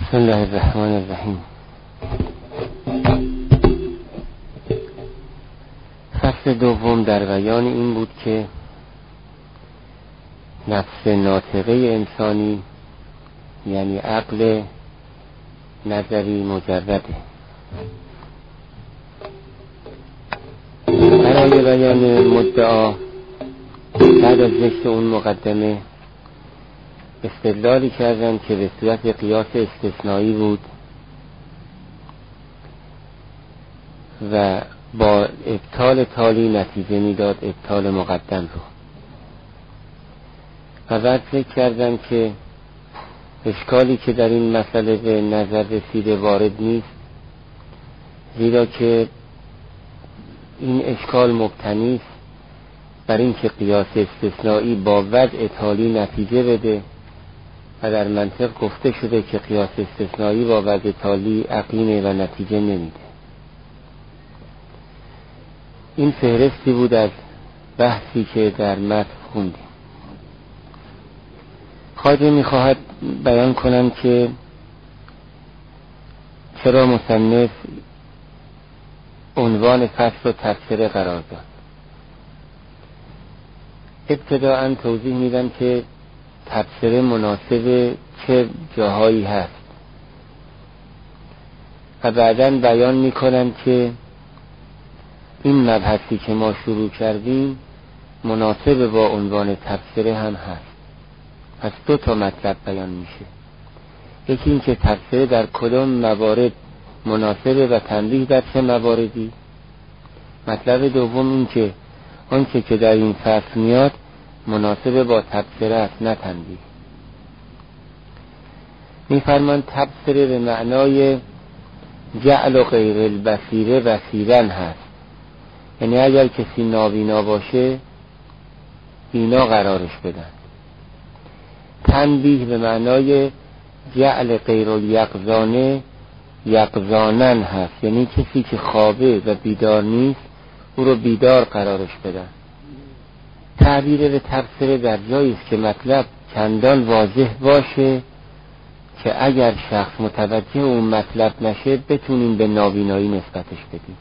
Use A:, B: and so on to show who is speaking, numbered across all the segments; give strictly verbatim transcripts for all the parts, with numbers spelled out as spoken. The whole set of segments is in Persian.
A: بسم الله الرحمن الرحیم. فصل دوم در بیان این بود که نفس ناطقه انسانی یعنی عقل نظری مجرده. برای بیان مدعا بعد از ذکر اون مقدمه استدلالی کردن که به صورت قیاس استثنایی بود و با ابطال تالی نتیجه میداد ابطال مقدم رو. و بعد فکر کردن که اشکالی که در این مسئله به نظر رسیده وارد نیست، زیرا که این اشکال مبتنی است بر این که قیاس استثنایی با وضع تالی نتیجه بده و در منطق گفته شده که قیاس استثنایی با وضع تالی عقیمه و نتیجه نمیده. این فهرستی بود از بحثی که در متن خوندیم. خواجه میخواهد بیان کنم که چرا مصنف عنوان فصل و تفسیر قرار داد. ابتداءً توضیح میدم که تفسیر مناسب چه جاهایی هست و بعداً بیان میکنم که این مبحثی که ما شروع کردیم مناسب با عنوان تفسیر هم هست. پس دو تا مطلب بیان میشه. یکی این که تفسیر در کدام موارد مناسبه و تنبیه در چه مواردی. مطلب دوم این که آنچه که در این فصل میاد مناسب با تفسیر است نه تنبیه. میفرمان تفسیر به معنای جعل و غیر البصیره بصیرا هست، یعنی اگر کسی نابینا باشه بینا قرارش بدن. تنبیه به معنای جعل غیر الیقظانه یقظانن هست، یعنی کسی که خوابه و بیدار نیست او رو بیدار قرارش بدن. تعبیر به تفسیر در جایی است که مطلب چندان واضح باشه که اگر شخص متوجه اون مطلب نشه بتونیم به نابینایی نسبتش بدیم،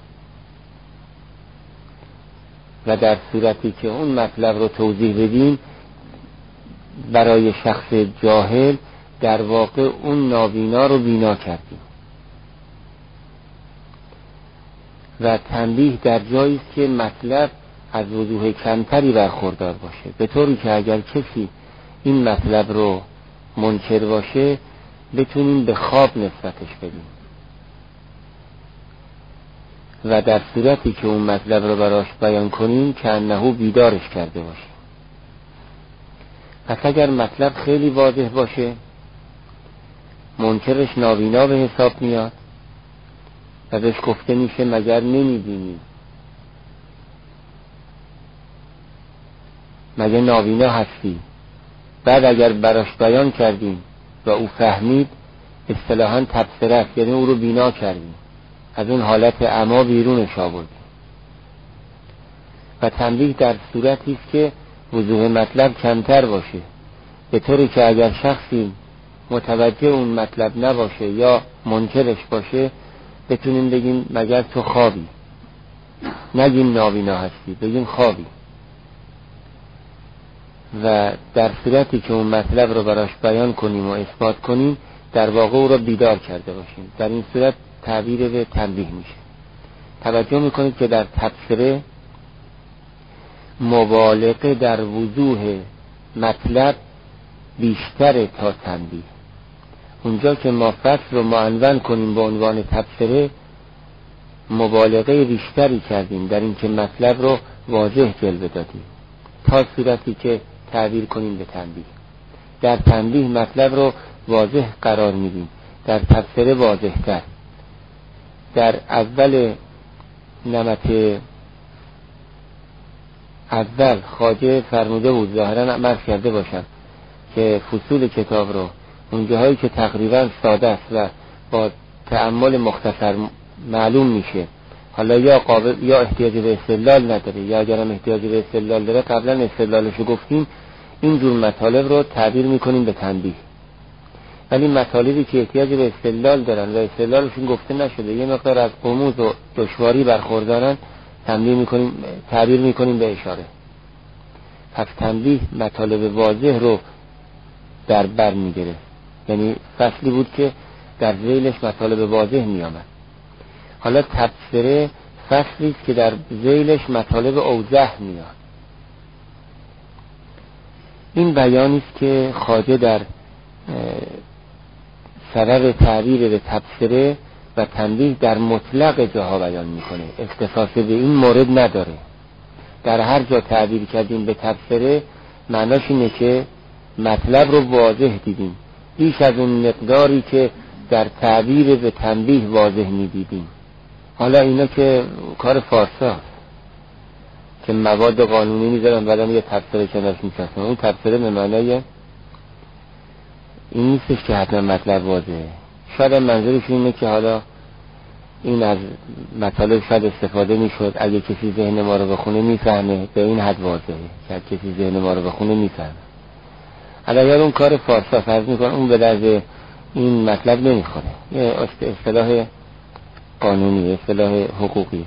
A: و در صورتی که اون مطلب رو توضیح بدیم برای شخص جاهل در واقع اون نابینا رو بینا کردیم. و تنبیه در جایی است که مطلب از وضوح کمتری برخوردار باشه، به طوری که اگر کسی این مطلب رو منکر باشه بتونیم به خواب نسبتش بدیم، و در صورتی که اون مطلب رو براش بیان کنیم که انهو بیدارش کرده باشه. پس اگر مطلب خیلی واضح باشه منکرش نابینا به حساب میاد و بهش گفته میشه مگر نمیبینی، مگه نابینا هستی. بعد اگر براش بیان کردیم و او فهمید اصطلاحاً تفسیر است، یعنی او رو بینا کردیم، از اون حالت عما بیرونش آوردیم. و تنبیه در صورتی است که وضوح مطلب کمتر باشه، به طوری که اگر شخصی متوجه اون مطلب نباشه یا منکرش باشه بتونیم بگیم مگر تو خوابی، نگیم نابینا هستی، بگیم خوابی. و در صورتی که اون مطلب رو براش بیان کنیم و اثبات کنیم در واقع او رو بیدار کرده باشیم. در این صورت تعبیر به تنبیه میشه. توجه میکنید که در تفسیر مبالغه در وضوح مطلب بیشتر تا تنبیه. اونجا که ما فصل رو معنون کنیم به عنوان تفسیر مبالغه بیشتری کردیم در این که مطلب رو واضح جلوه دادیم تا صورتی که تعبیر کنیم به تنبیه. در تنبیه مطلب رو واضح قرار میدیم، در تفسیر واضح تر. در اول نمط اول خواجه فرموده بود، ظاهرا عمل کرده باشم، که فصول کتاب رو اونجاهایی که تقریبا ساده است و با تأمل مختصر معلوم میشه حالا یا قابل یا احتیاج به استدلال نداره یا اگرم احتیاج به استدلال داره قبلا استدلالشو گفتیم، این جور مطالب رو تعبیر میکنیم به تنبیه. ولی مطالبی که احتیاج به استدلال دارن و استدلالشون گفته نشده، یه مقدار از غموض و دشواری برخوردارن، تنبیه میکنیم، تعبیر میکنیم به اشاره. پس تنبیه مطالب واضح رو در بر میگیره، یعنی فصلی بود که در ذیلش مطالب واضح میامد. حالا تبصره فصلی است که در ذیلش مطالب اوضح میاد. این بیانی است که خواجه در سبب تعبیر به تبصره و تنبیه در مطلق جاها بیان میکنه، اختصاص به این مورد نداره. در هر جا تعبیر کردیم به تبصره معناش اینه که مطلب رو واضح دیدیم، بیش از اون مقداری که در تعبیر به تنبیه واضح میدیدیم. حالا اینا که کار فارسا که مواد قانونی میذارن بعدم یه تبصره کنارش میچسبن، اون تبصره به معنای این نیستش که حتما مطلب واضحه. شاید منظورشون اینه که حالا این از مطالب شاید استفاده میشد، اگه کسی ذهن ما رو بخونه میفهمه، به این حد واضحه که اگه کسی ذهن ما رو بخونه میفهمه. حالا یاد اون کار فارسا فرض میکنن، اون به درد این مطلب نمیخوره، یه اصطلاح قانونی، اصطلاح حقوقی.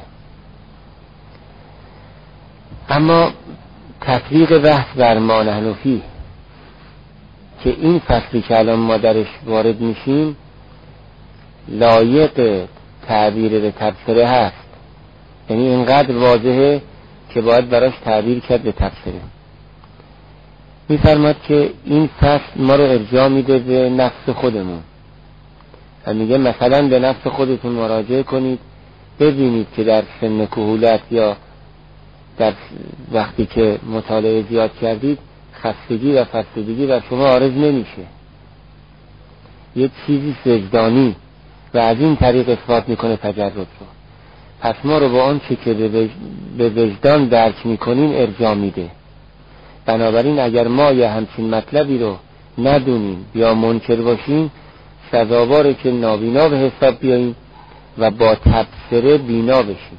A: اما تطبیق بحث بر ما نحن فیه که این فصلی که الان ما درش وارد میشیم لایق تعبیر به تبصره هست، یعنی اینقدر واضحه که باید براش تعبیر کرد به تبصره. میفرماد که این فصل ما رو ارجاع میده به نفس خودمون و میگه مثلا به نفس خودتون مراجعه کنید، ببینید که در سن کهولت یا در وقتی که مطالعه زیاد کردید خستگی و فرسودگی و شما عارض نمیشه، یه چیزی وجدانی و از این طریق اثبات میکنه تجرد رو. پس ما رو با آن چه که به وجدان درک میکنیم ارجاع میده. بنابراین اگر ما یه همچین مطلبی رو ندونیم یا منکر باشیم سزاواره که نابینا به حساب بیاییم و با تبصره بینا بشیم.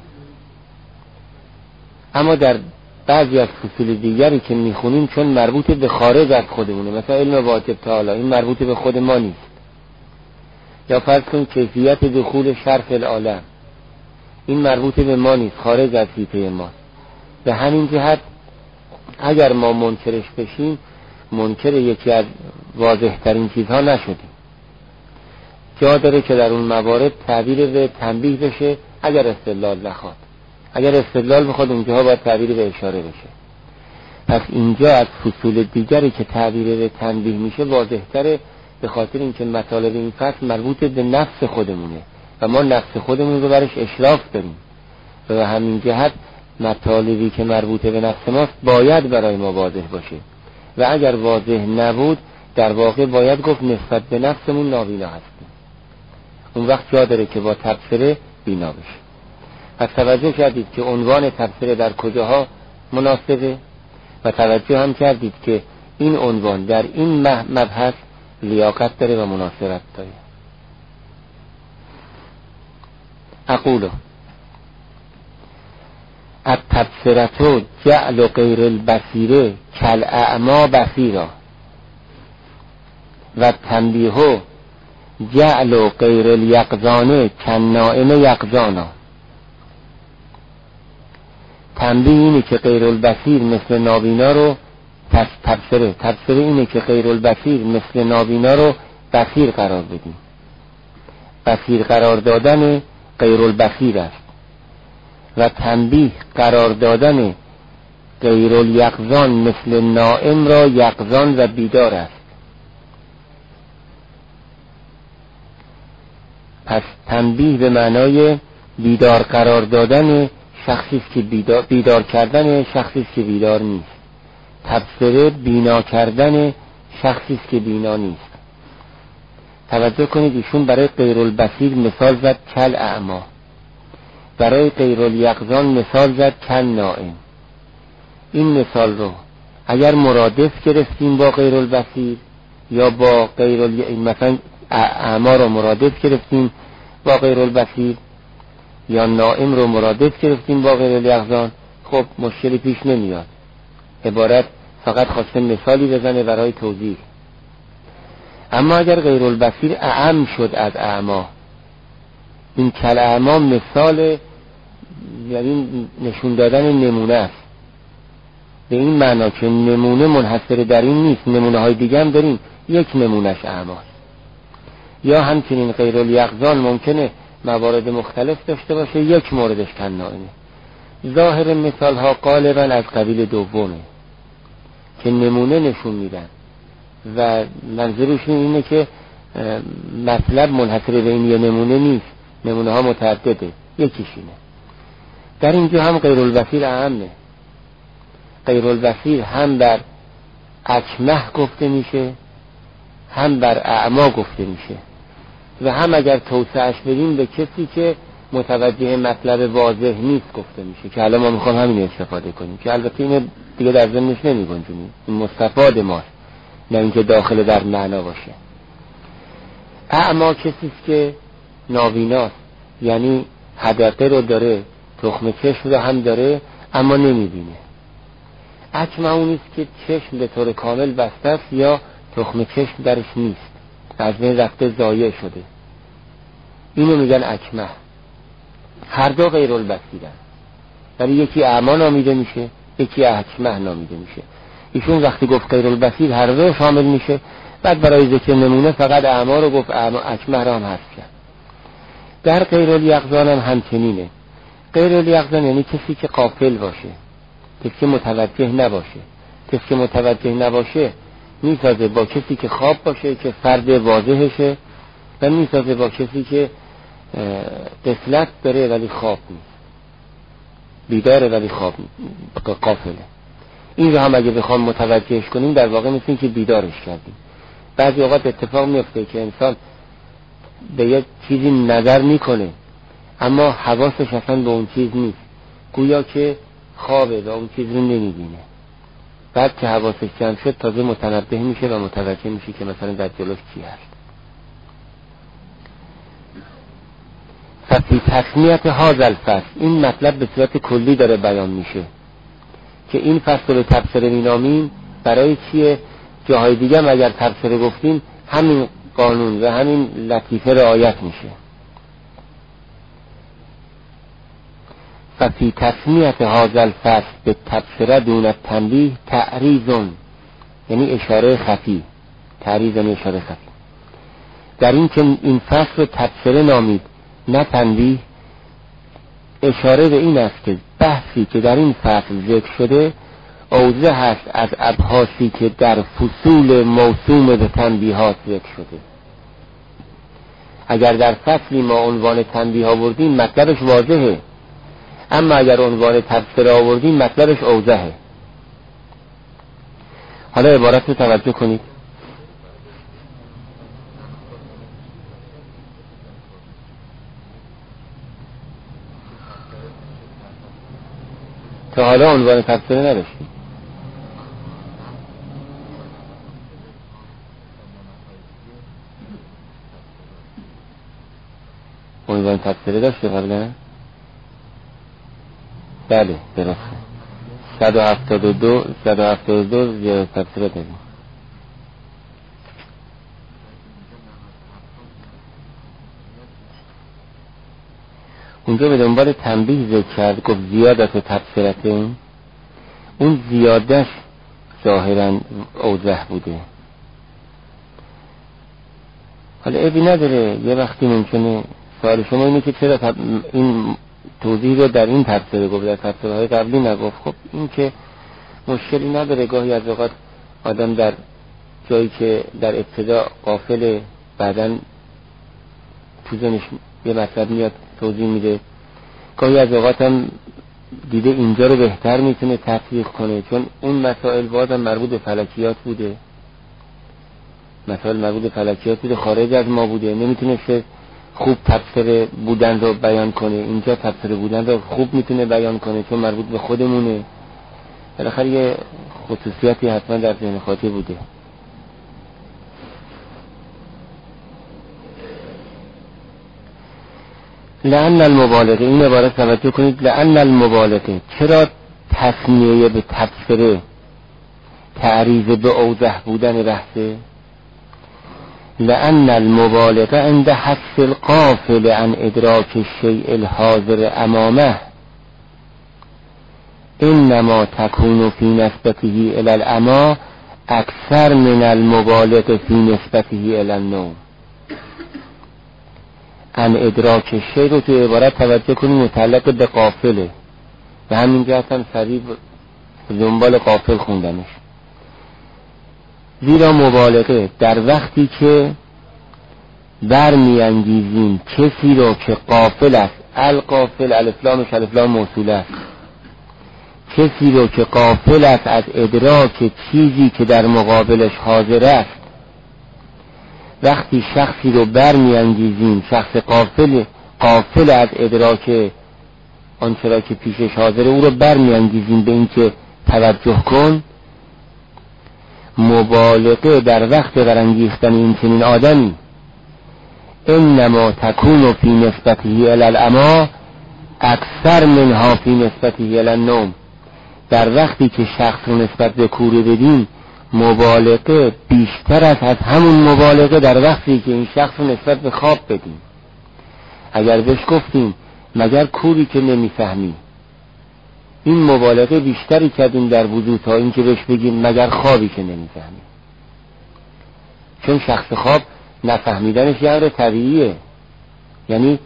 A: اما در بعضی از فصول دیگری که میخونیم چون مربوط به خارج از خودمونه، مثلا علم واجب تعالی، این مربوط به خود ما نیست. یا فرض کن کیفیت دخول شرف العالم، این مربوط به ما نیست، خارج از حیطه ما. به همین جهت اگر ما منکرش بشیم منکر یکی از واضح ترین چیزها نشدیم. جا داره که در اون موارد تعبیر به تنبیه بشه اگر استدلال نخواد. اگر استدلال بخواد اونجاها باید تعبیر به اشاره بشه. پس اینجا از فصول دیگری که تعبیر به تنبیه میشه واضح تره، به خاطر اینکه مطالب این فصل مربوط به نفس خودمونه و ما نفس خودمون رو برش اشراف داریم و همین جهت مطالبی که مربوط به نفس ماست باید برای ما واضح باشه و اگر واضح نبود در واقع باید گفت نسبت به نفسمون نابینا هستیم. اون وقت جا داره که با تبصره بینا بشه. پس توجه کردید که عنوان تبصره در کجاها مناسبه و توجه هم کردید که این عنوان در این مبحث لیاقت داره و مناسبت داره. اقولو التبصرة جعل غیر البصیره کالاعمی بصیرا و تنبیه جعل غیر الیقظان کالنائم یقظانا. تنبیه اینه که غیر البصیر مثل نابینا رو تبصره تبصره اینه که غیر البصیر مثل نابینا رو بصیر قرار بدیم. بصیر قرار دادن غیر البصیر است و تنبیه قرار دادن غیر الیقظان مثل نائم را یقظان و بیدار است. پس تنبیه به معنای بیدار قرار دادن شخصی که بیدار, بیدار کردن شخصی که بیدار نیست. تبصره بینا کردن شخصی که بینا نیست. توجه کنید ایشون برای غیر البصیر مثال زد کل اعما، برای غیر الیقظان مثال زد کل نائم. این مثال رو اگر مرادف گرفتیم با غیر البصیر یا با غیر ال... مثلا اعما رو مرادف گرفتیم با غیر البصیر یا نائم رو مرادف گرفتیم با غیر الیقظان، خب مشکلی پیش نمیاد. عبارت فقط خواسته مثالی بزنه برای توضیح. اما اگر غیر البصیر اعم شد از اعما، این کل اعما مثال یعنی نشون دادن نمونه است، به این معنا که نمونه منحصر در این نیست، نمونه های دیگه هم داریم، یک نمونهش اعماست. یا همچنین غیر الیقظان ممکنه موارد مختلف داشته باشه، یک موردش کنائنه. ظاهر مثال ها غالبا از قبیل دومه که نمونه نشون میدن و منظورشون اینه که مطلب منحصر به این یه نمونه نیست، نمونه ها متعدده، یکیش اینه. در اینجا هم غیر البصیر اعمه. غیر البصیر هم بر اکمه گفته میشه، هم بر اعما گفته میشه و هم اگر توسعش بدیم به کسی که متوجه مطلب واضح نیست گفته میشه، که الان ما میخوام همین استفاده کنیم، که البته این دیگه در ذهنش نمیگنجونیم، این مستفاد ماست، نه اینکه داخل در معنا باشه. اعما کسی که نابیناست، یعنی حدقه رو داره، تخم چشم رو هم داره اما نمیبینه. اکمه اونیست که چشم به طور کامل بسته است یا تخم چشم درش نیست، از بین رفته، ضایع شده، اینو میگن اکمه. هر دو غیر البصیرن، ولی یکی اعما نامیده میشه، یکی اکمه نامیده میشه. ایشون وقتی گفت غیر البصیر هر دو شامل میشه، بعد برای ذکر نمونه فقط اعما رو گفت، اعما اکمه رو هم حذف کرد. در غیر الیقظان هم همچنینه. غیر الیقظان یعنی کسی که غافل باشه، کسی که متوجه نباشه. کسی که متوجه نباشه میسازه با کسی که خواب باشه که فرد واضحشه، و میسازه با کسی که غفلت داره ولی خواب نیست، بیداره ولی خواب غافله. این رو هم اگه بخوام متوجهش کنیم در واقع مثل این که بیدارش کردیم. بعضی اوقات اتفاق میفته که انسان به یک چیزی نظر میکنه اما حواسش اصلا به اون چیز نیست، گویا که خوابه و اون چیز رو نمیبینه. بعد که حواسش جمع شد تازه متنبه میشه و متوجه میشه که مثلا در جلوش چی هست. فی تسمیت هذا الفصل، این مطلب به صورت کلی داره بیان میشه که این فصل رو تبصره مینامیم برای چیه؟ جاهای دیگه هم اگر تبصره گفتیم همین قانون و همین لطیفه رعایت میشه. فی تسمیت هذا الفصل به تبصره دون التنبیه تعریض، یعنی اشاره خفی، تعریض یعنی اشاره خفی. در این که این فصل رو تبصره نامید نه تنبیه، اشاره به این است که بحثی که در این فصل ذکر شده اوضح هست از ابحاثی که در فصول موسوم به تنبیهات ذکر شده. اگر در فصلی ما عنوان تنبیه آوردیم مطلبش واضحه، اما اگر عنوان تبصره آوردیم مطلبش اوضحه. حالا عبارت رو توجه کنید. تا حالا عنوان تبصره نداشتیم. عنوان تبصره داشته قبلا؟ بله درسته. صد و هفتاد و دو صد و هفتاد و دو زیاده تبصره داریم. اونجا به دنبال تنبیه ذکر کرد، گفت زیادت تبصرته، اون زیادش ظاهرا اوضح بوده. حالا عیبی نداره، یه وقتی ممکنه سوال شما اینه که چرا تب... این توضیح رو در این تبصره گفت، در تبصره های قبلی نگفت. خب این که مشکلی نداره، گاهی از اوقات آدم در جایی که در ابتدا غافل، بعداً تو ذهنش یه مطلب میاد توضیح میده، گاهی از اوقات هم دیده اینجا رو بهتر میتونه تطبیق کنه، چون اون مسائل بازم مربوط به فلکیات بوده، مسائل مربوط به فلکیات بوده، خارج از ما بوده، نمیتونه خوب تبصره بودن رو بیان کنه. اینجا تبصره بودن رو خوب میتونه بیان کنه چون مربوط به خودمونه. بالاخره یه خصوصیاتی حتما در ذهن خاطر بوده. لأن المبالغه، این عبارت توجه کنید، لأن المبالغه، چرا تسمیه به تبصره تعریض به اوضح بودن بحثه؟ لأن المبالغه عند حث الغافل عن ادراک الشیء الحاضر امامه انما تكون في نسبته الى العمی اکثر من المبالغه في نسبته الى النوم. عن ادراک الشیء رو تو عبارت توجه کنیم متعلق به غافله و همین جهت هم سریع دنبال غافل خوندنش. زیرا مبالغه در وقتی که برمیانگیزیم کسی رو که غافل است، الغافل الف لامش الف لام موصوله است، کسی رو که غافل است از ادراک چیزی که در مقابلش حاضر است، وقتی شخصی رو برمیانگیزیم شخص غافل غافل از ادراک آنچه را که پیشش حاضره او رو برمیانگیزیم به این که توجه کن، مبالغه در وقت برانگیختن این چنین آدمی انما تکون فی نسبته الی العمی اکثر منها فی نسبته الی النوم. در وقتی که شخص رو نسبت به کوری بدیم مبالغه بیشتر است از همون مبالغه در وقتی که این شخص رو نسبت به خواب بدیم. اگر بهش گفتیم مگر کوری که نمیفهمی، این مبالغه بیشتری کردیم در وضو تا این که بهش بگیم مگر خوابی که نمیفهمی. چون شخص خواب نفهمیدنش یه امر طبیعیه، یعنی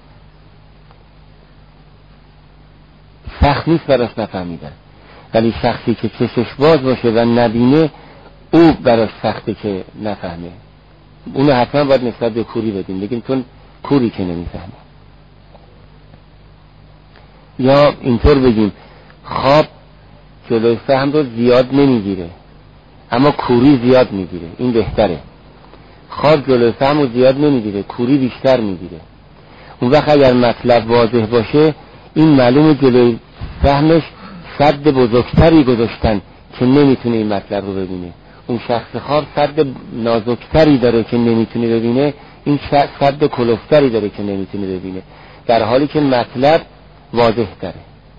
A: سخت نیست براش نفهمیدن، ولی شخصی که چشش باز باشه و نبینه او براش سخته که نفهمه. اونو حتما باید نسبت به کوری بدیم، بگیم چون کوری که نمیفهمه. یا اینطور بگیم خواب جلوی فهم رو زیاد نمیگیره اما کوری زیاد میگیره، این بهتره. خواب جلوی فهم رو زیاد نمیگیره، کوری بیشتر میگیره. اون وقت اگر مطلب واضح باشه این معلوم جلوی فهمش سد بزرگتری گذاشتن که نمیتونه این مطلب رو ببینه. اون شخص خواب سد نازکتری داره که نمیتونه ببینه، این سد کلوفتری داره که نمیتونه ببینه، در حالی که مطلب واضح داره.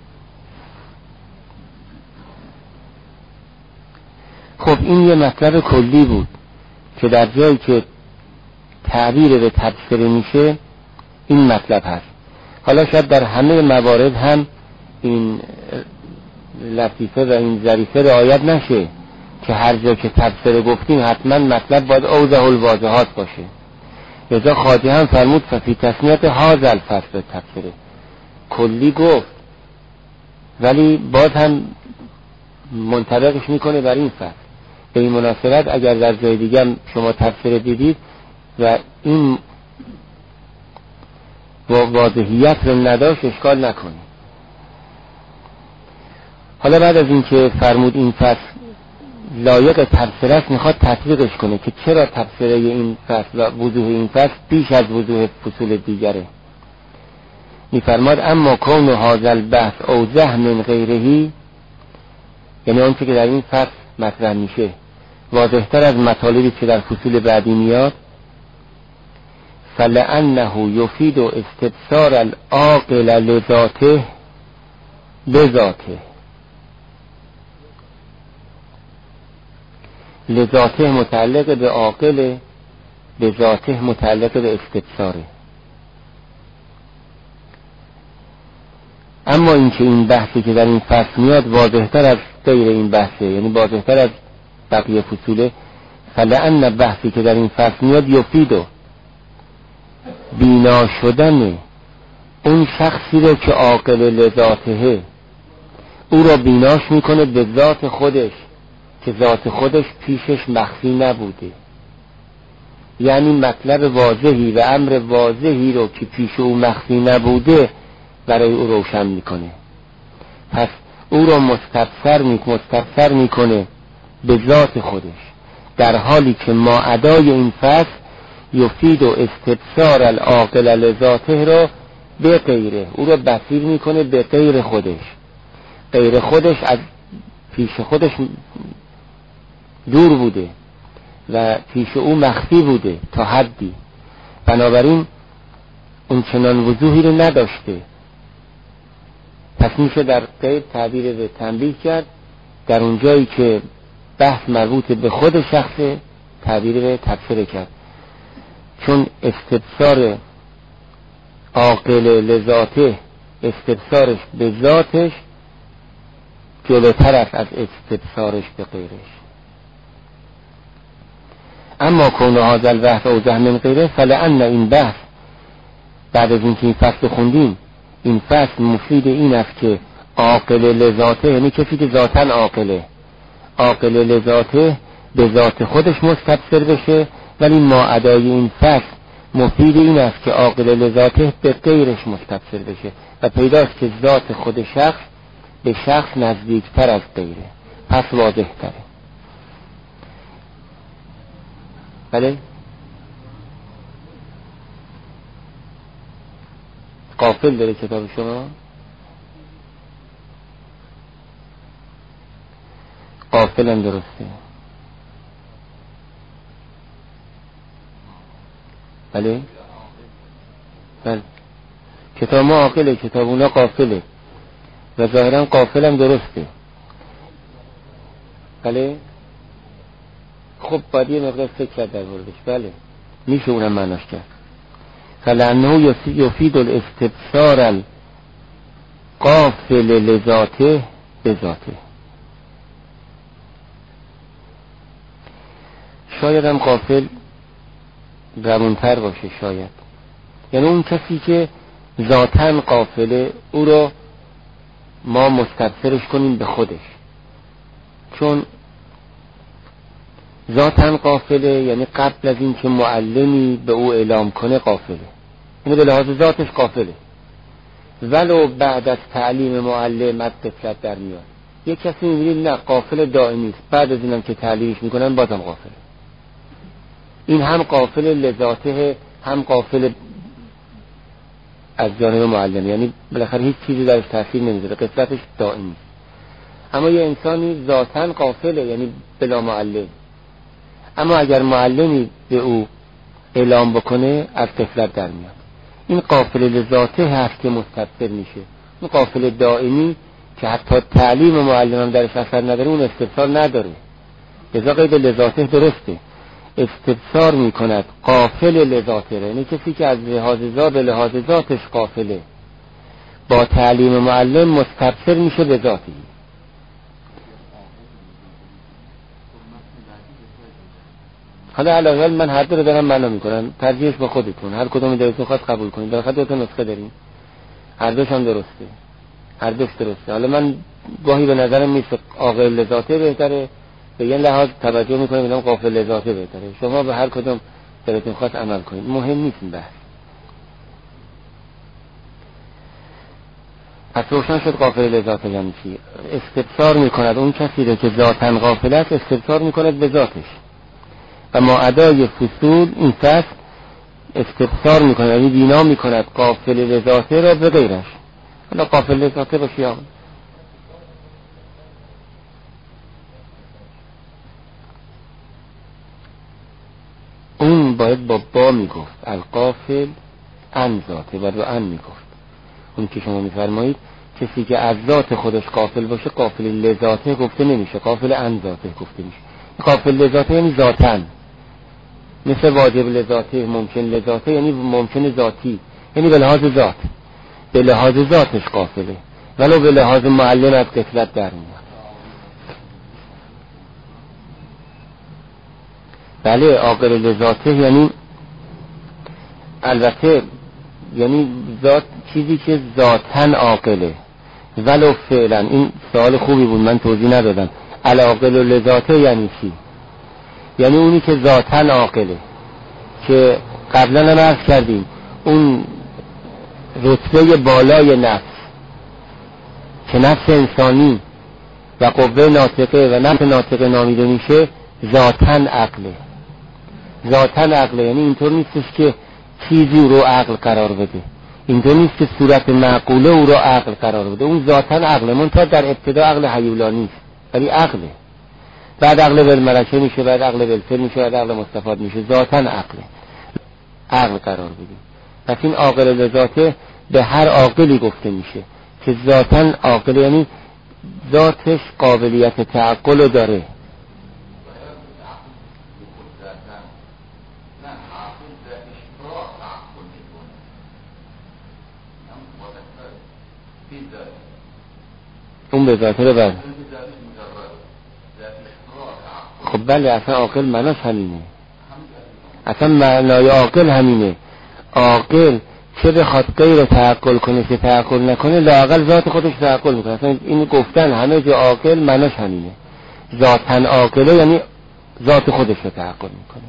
A: خب این یه مطلب کلی بود که در جایی که تعبیر به تبصره میشه این مطلب هست. حالا شاید در همه موارد هم این لطیفه و این ظریفه رعایت نشه که هر جا که تبصره گفتیم حتما مطلب باید اوضح الواضحات باشه. لذا خواجه هم فرمود ففی تسمیت هذا الفصل تبصره، کلی گفت ولی باز هم منطبقش میکنه بر این فصل. به این مناسبت اگر در جای دیگه شما تفسیر دیدید و این واضحیت رو نداشت اشکال نکنید. حالا بعد از این که فرمود این فصل لایق تفسیر است میخواد تطبیقش کنه که چرا تفسیره این فصل و وضوح این فصل بیش از وضوح فصول دیگره. میفرماد اما کون هذا البحث اوضح من غیرهی، یعنی اون چه که در این فصل مطرح میشه واضحتر از مطالبی که در فصول بعدی میاد، فلأنه یفید استبصار العاقل لذاته بذاته. لذاته متعلق به عاقل، به ذاته متعلق به استبصاره. اما این که این بحثی که در این فصل میاد واضحتر از غیر این بحثه، یعنی واضحتر از بقیه فصوله، فلأن بحثی که در این فصل میاد یفیدو بینا شدن اون شخصی رو که عاقل لذاته، او رو بیناش میکنه به ذات خودش که ذات خودش پیشش مخفی نبوده. یعنی مطلب واضحی و امر واضحی رو که پیش او مخفی نبوده برای او روشن میکنه. پس او رو مستبصر میکنه مستبصر میکنه به ذات خودش، در حالی که ما ادای این فصل یفید و استبصار العاقل لذاته رو به غیره، او رو بصیر میکنه به غیر خودش. غیر خودش از پیش خودش دور بوده و پیش او مخفی بوده تا حدی، بنابراین اون چنان وضوحی رو نداشته. پس میشه در غیر تعبیر به تنبیه کرد، در اون جایی که بحث مربوط به خود شخص تعبیر به تبصره کرد. چون استبصار عاقل لذاته استبصارش به ذاتش جلوتر است از استبصارش به غیرش. اما کون هذا البحث اوضح من غیره فلان این بحث بعد از اینکه این فصل خوندیم این فصل مفید این است که عاقل لذاته یعنی کسی که ذاتاً عاقله عاقل لذاته به ذات خودش مستبصر بشه، ولی ما ادای این فصل مفید این است که عاقل لذاته به غیرش مستبصر بشه و پیداست که ذات خود شخص به شخص نزدیکتر از غیره، پس واضح تره. بله غافل داره کتاب شما؟ غافل هم درسته. بله بله کتاب ما عاقله، کتاب اونا غافله و ظاهرا غافل هم درسته. بله خب باید یه مقدار فکر کرد در موردش. بله میشه اونم معناش کرد. فلانه یفید الاستبصار القافل لذاته به ذاته. شاید هم غافل روانتر باشه، شاید یعنی اون کسی که ذاتاً غافله او رو ما مستبصرش کنیم به خودش، چون ذاتاً غافله یعنی قبل از این که معلمی به او اعلام کنه غافله، یعنی به لحاظ ذاتش غافله، ولو بعد از تعلیم معلم از غفلت در میاد. یک کسی میبینید نه غافل دائمی است، بعد از اینم که تعلیمش میکنن بازم غافله. این هم غافل لذاته هم غافل از جانب معلم، یعنی بالاخره هیچ چیزی درش تاثیر نمیذاره، غفلتش دائمی. اما یه انسانی ذاتاً غافله یعنی بلا معلم، اما اگر معلمی به او اعلام بکنه از غفلت در میاد. این غافل لذاته هست که مستبصر میشه. این غافل دائمی که حتی تعلیم معلم هم درش اثر نداره اون استبصار نداره. لذا قید لذاته درسته، استبصار میکند غافل لذاته، یعنی کسی که از لحاظ ذات به لحاظ ذاتش غافله با تعلیم معلم مستبصر میشه به ذاتی. حالا علاوه من هر دو رو دارم معنا میکنم، ترجیحش با خودتون، هر کدوم دلتون خواست قبول کنید. بالاخره دو تا نسخه داریم، هر دوش هم درسته، هر دوش درسته. حالا من گاهی به نظرم میاد عاقل لذاته بهتره، به یه لحاظ توجه میکنم میگم غافل لذاته بهتره. شما به هر کدوم دلتون خواست عمل کنید، مهم نیست این بحث. پس روشن شد غافل لذاته یعنی چی؟ استبصار میکند اون کسی رو که ذاتاً غافل است، استبصار میکند به ذاتش. و ما ادای فصول این فصل استبصار میکند یعنی بینا میکند غافل لذاته را به غیرش. حالا غافل لذاته باشی آقا اون باید با با میگفت، القافل ان ذاته و با ان میگفت. اون که شما میفرمایید کسی که از ذات خودش غافل باشه غافل لذاته گفته نمیشه، غافل ان ذاته گفته میشه. غافل لذاته یعنی ذاتن، مثل واجب لذاته، ممکن لذاته یعنی ممکن ذاتی، یعنی به لحاظ ذات، به لحاظ ذاتش غافله، ولو به لحاظ معلم از غفلت در میاد. بله عاقل لذاته یعنی البته یعنی ذات چیزی که ذاتن عاقله ولو فعلا. این سوال خوبی بود من توضیح ندادم. العاقل لذاته یعنی چی؟ یعنی اونی که ذاتن عاقله، که قبلا هم عرض کردیم اون رتبه بالای نفس که نفس انسانی و قوه ناطقه و نفس ناطقه نامیده میشه ذاتن عقله. ذاتن عقله یعنی اینطور نیستش که چیزی رو عقل قرار بده، اینطور نیست که صورت معقوله او رو عقل قرار بده، اون ذاتن عقله. منتها در ابتدا عقل هیولانی است ولی عقله، بعد عقل بالملکه میشه، بعد عقل بالفعل میشه، بعد عقل مستفاد میشه، ذاتن عقله، عقل قرار بدیم. پس این عاقل لذاته به هر عاقلی گفته میشه که ذاتن عاقل یعنی ذاتش قابلیت تعقل داره. اون به ظاهر بر خب بله اصلا عاقل معناش همینه، اصلا معنای عاقل همینه. عاقل چه بخواد غیر تعقل کنه چه تعقل نکنه لااقل ذات خودش تعقل میکنه. اصلا این گفتن همه جا عاقل معناش همینه، ذاتن عاقله یعنی ذات خودش رو تعقل میکنه.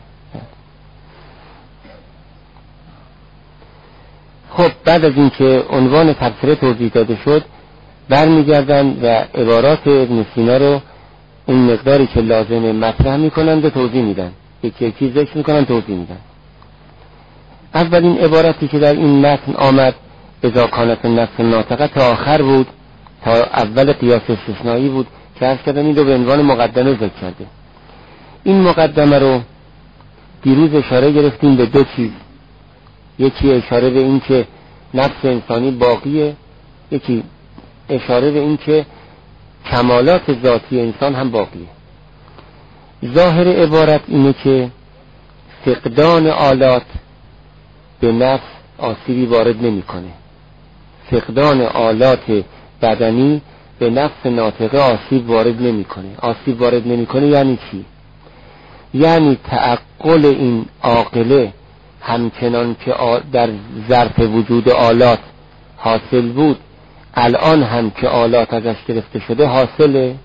A: خب بعد از اینکه عنوان تفسیر توضیح داده شد برمیگردن و عبارات ابن سینا رو این مقداری که لازمه مطرح میکنن و توضیح میدن، یکی یکی ذکر میکنن توضیح میدن. اولین عبارتی که در این متن آمد اذا کانت النفس ناطقه تا آخر بود، تا اول قیاس استثنایی بود که عرض کردم این رو به عنوان مقدمه ذکر کرده. این مقدمه رو دیروز اشاره گرفتیم به دو چیز، یکی اشاره به این که نفس انسانی باقیه، یکی اشاره به این که کمالات ذاتی انسان هم باقیه. ظاهر عبارت اینه که فقدان آلات به نفس آسیبی وارد نمیکنه. فقدان آلات بدنی به نفس ناطقه آسیب وارد نمیکنه. آسیب وارد نمیکنه یعنی چی؟ یعنی تعقل این عاقله همچنان که در ظرف وجود آلات حاصل بود الان هم که آلات ازش گرفته شده حاصله،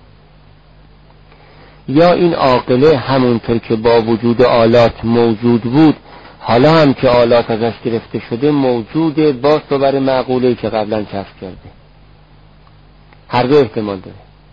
A: یا این عاقله همونطور که با وجود آلات موجود بود حالا هم که آلات ازش گرفته شده موجوده با صور معقوله‌ای که قبلا کسب کرده. هر دو احتمال داره.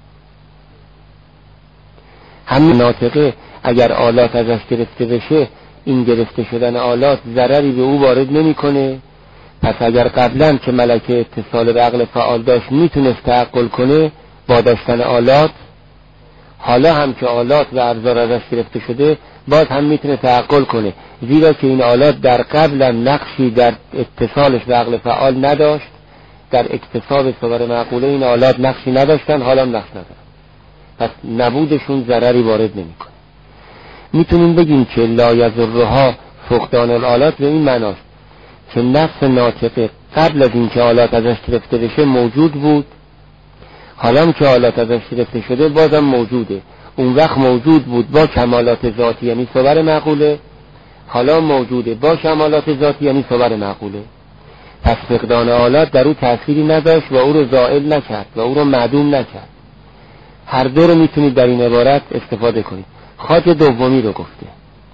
A: همین ناطقه اگر آلات ازش گرفته بشه این گرفته شدن آلات ضرری به او وارد نمی‌کنه، پس اگر قبلا که ملکه اتصال به عقل فعال داشت میتونست تعقل کنه با داشتن آلات، حالا هم که آلات و ابزار ازش گرفته شده باز هم میتونه تعقل کنه، زیرا که این آلات در قبلا نقشی در اتصالش به عقل فعال نداشت، در اکتساب صور معقوله این آلات نقشی نداشتن، حالا هم نقش ندارن، پس نبودشون ضرری وارد نمیکنه. میتونیم بگیم که لا یضرها فقدان الآلات به این معناست که نفس ناطقه قبل از اینکه آلات ازش گرفته بشه موجود بود، حالا که آلات ازش گرفته شده بازم موجوده. اون وقت موجود بود با کمالات ذاتی یعنی صور معقوله، حالا موجوده با کمالات ذاتی یعنی صور معقوله. پس فقدان آلات در او تأثیری نداشت و او رو زائل نکرد و او رو معدوم نکرد. هر دو رو میتونید در این عبارت استفاده کنید. خواجه دومی رو گفته،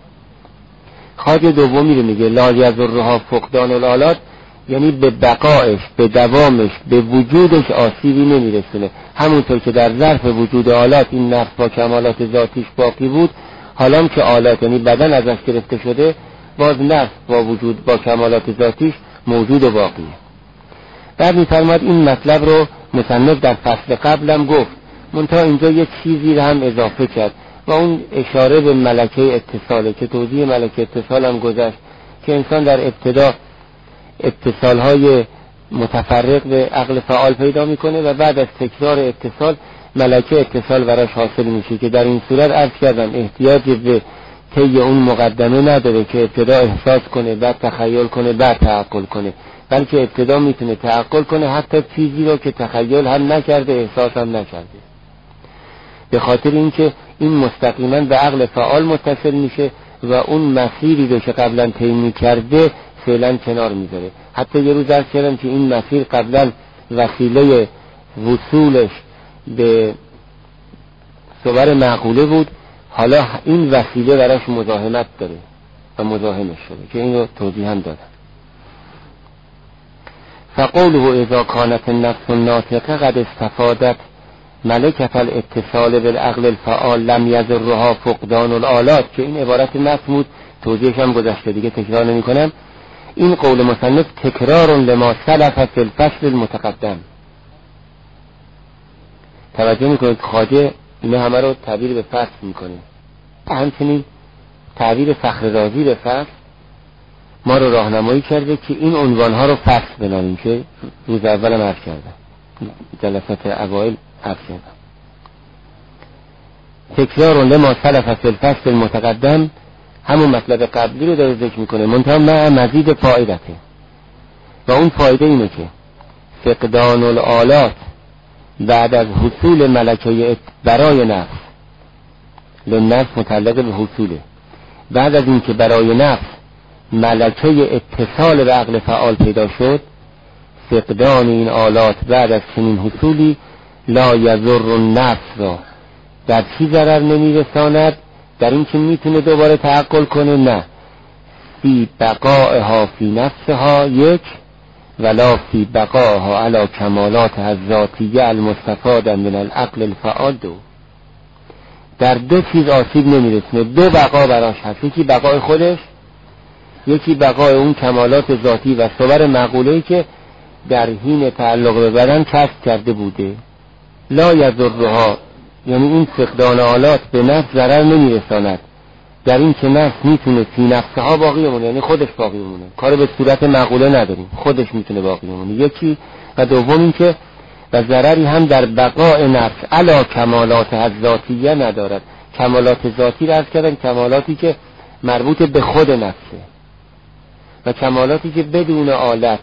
A: خواجه دومی رو میگه لا یضرها فقدان الآلات یعنی به بقایش، به دوامش، به وجودش آسیبی نمیرسونه. همونطور که در ظرف وجود آلات این نفس با کمالات ذاتیش باقی بود، حالا که آلات یعنی بدن ازش گرفته شده باز نفس با وجود با کمالات ذاتیش موجود و باقیه. بعد میفرماد این مطلب رو مصنف در فصل قبلم گفت، منتها اینجا یک چیزی رو هم اضافه کرد و اون اشاره به ملکه اتصاله که توضیح ملکه اتصال هم گذشت که انسان در ابتدا اتصالهای متفرق به عقل فعال پیدا میکنه و بعد از تکرار اتصال ملکه اتصال براش حاصل میشه که در این صورت عرض کردم احتیاج به طی اون مقدمه نداره که ابتدا احساس کنه بعد تخیل کنه بعد تعقل کنه، بلکه ابتدا میتونه تعقل کنه حتی چیزی رو که تخیل هم نکرده احساس هم نکرده، به خاطر اینکه این مستقیما به عقل فعال متصل میشه و اون مسیری رو که قبلا طی میکرده فعلا کنار میذاره. حتی یه روز عرض کردم که این مسیر قبلا وسیله وصولش به صور معقوله بود، حالا این وسیله براش مزاحمت داره و مزاحمش شده که این رو توضیح هم دادم. فقوله اذا کانت النفس الناطقه قد استفادت ملکة الاتصال بالعقل الفعال لم یضرها فقدان الآلات، که این عبارت مفهوم توضیحش هم گذشته دیگه تکرار نمی کنم. این قول مصنف تکرار لما سلف فی الفصل المتقدم. توجه میکنید خواجه اینه همه رو تعبیر به فصل میکنه، همچنین تعبیر فخر رازی به فصل ما رو راهنمایی کرده که این عنوانها رو فصل بنامیم که روز اولم عرض کردم، جلسات اوائل عرض کردم. تکرار لما سلف فی الفصل المتقدم همون مطلب قبلی رو داره ذکر میکنه، منتها مع مزید فایدته، و اون فایده اینه که فقدان الآلات بعد از حصول ملکه برای نفس، لنفس متعلق به حصوله، بعد از اینکه برای نفس ملکه اتصال به عقل فعال پیدا شد، فقدان این آلات بعد از چنین حصولی لا یضر النفس را در چی ضرر نمیرساند؟ در این که میتونه دوباره تعقل کنه؟ نه، فی بقائها فی نفسها یک، ولا فی بقائها علی کمالات الذاتیه المستفاده من العقل الفعال دو. در دو چیز آسیب نمیرسونه، دو بقا براش هست، یکی بقای خودش، یکی بقای اون کمالات ذاتی و صور معقوله‌ای که در حین تعلق به بدن کسب کرده بوده. لا یضرها یعنی این فقدان آلات به نفس ضرر نمیرساند، در این که نفس میتونه فی نفسها باقی بمونه، یعنی خودش باقی بمونه، کار به صورت معقوله نداریم، خودش میتونه باقی بمونه، یکی. و دوم این که و ضرری هم در بقای نفس علا کمالات ذاتیه ندارد. کمالات ذاتی را عرض کردن کمالاتی که مربوط به خود نفسه و کمالاتی که بدون آلت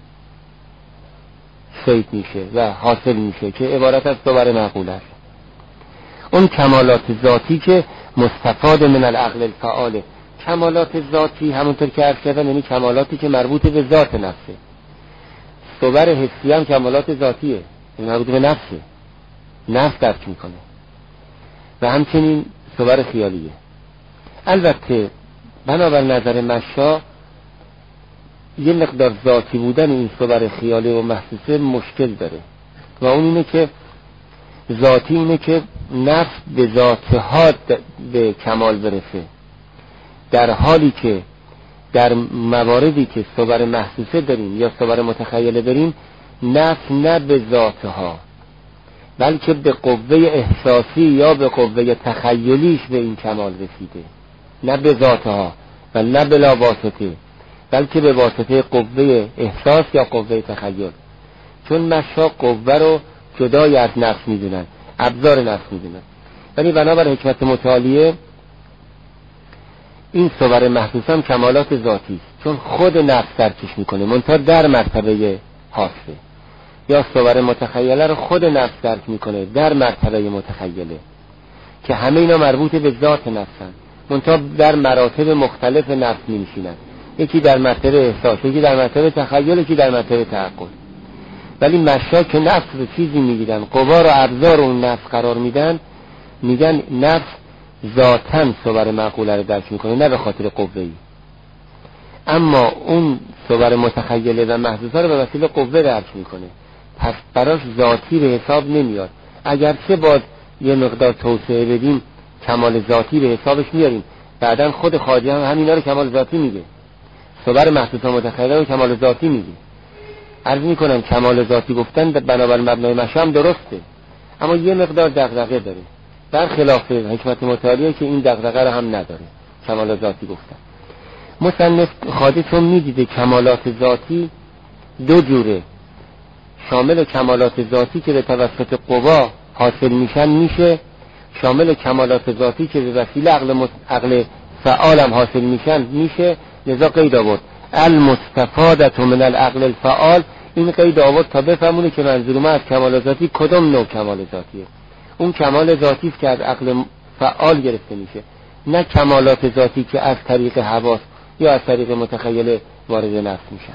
A: شید میشه و حاصل میشه که عبارت از صور معقوله است. اون کمالات ذاتی که مستفاد من العقل الفعاله، کمالات ذاتی همونطور که عرض کردن یعنی کمالاتی که مربوط به ذات نفسه. صور حسی هم کمالات ذاتیه، این مربوط به نفسه، نفس درک میکنه. و همچنین صور خیالیه. البته بنابر نظر مشا یه مقدار ذاتی بودن این صور خیالی و محسوسه مشکل داره و اون اینه که ذاتی اینه که نفس به ذاتها به کمال برسه، در حالی که در مواردی که صور محسوسه داریم یا صور متخیله داریم نفس نه به ذاتها بلکه به قوه احساسی یا به قوه تخیلیش به این کمال رسیده، نه به ذاتها و نه بلا واسطه بلکه به واسطه قوه احساس یا قوه تخیل. چون مشا قوه رو جدای از نفس میدونن، ابزار نفس میدونن، ولی بنابر حکمت متعالیه این صور محسوس هم کمالات ذاتی است، چون خود نفس درکش میکنه منتها در مرتبه حاسه، یا صور متخیله رو خود نفس درک میکنه در مرتبه متخیله، که همه اینا مربوط به ذات نفسن منتها در مراتب مختلف نفس میشینن، یکی در مرتبه احساس، یکی در مرتبه تخیل، یکی در مرتبه تعقل. ولی مشا که نفس رو چیزی میگیرن، قوا رو ابزار اون نفس قرار میدن، میگن نفس ذاتاً صور معقوله رو درک میکنه نه به خاطر قوه‌ای، اما اون صور متخیله و محسوسه رو به وسیله قوه درک میکنه، پس براش ذاتی به حساب نمیاد. اگرچه باید یه مقدار توسعه بدیم کمال ذاتی به حسابش میاریم، بعدن خود خواجه هم همینا رو کمال ذاتی میگه، صور محسوسه متخیله رو کمال ذاتی میگه. عرض میکنم کمال ذاتی گفتن بنابر مبنای مشا هم درسته، اما یه مقدار دغدغه داره، در خلاف حکمت متعالیه که این دغدغه رو هم نداره، کمال ذاتی گفتن. مصنف خواجه چون میدیده کمالات ذاتی دو جوره، شامل کمالات ذاتی که به توسط قوا حاصل میشن میشه، شامل کمالات ذاتی که به وسیله عقل, مت... عقل فعال هم حاصل میشن میشه، لذا قید آورد المستفاده من العقل الفعال. این قید آورد تا بفهمونه که منظور ما از کمال ذاتی کدوم نوع کمال ذاتیه. اون کمال ذاتی که از عقل فعال گرفته میشه، نه کمالات ذاتی که از طریق حواس یا از طریق متخیله وارد نفس میشن.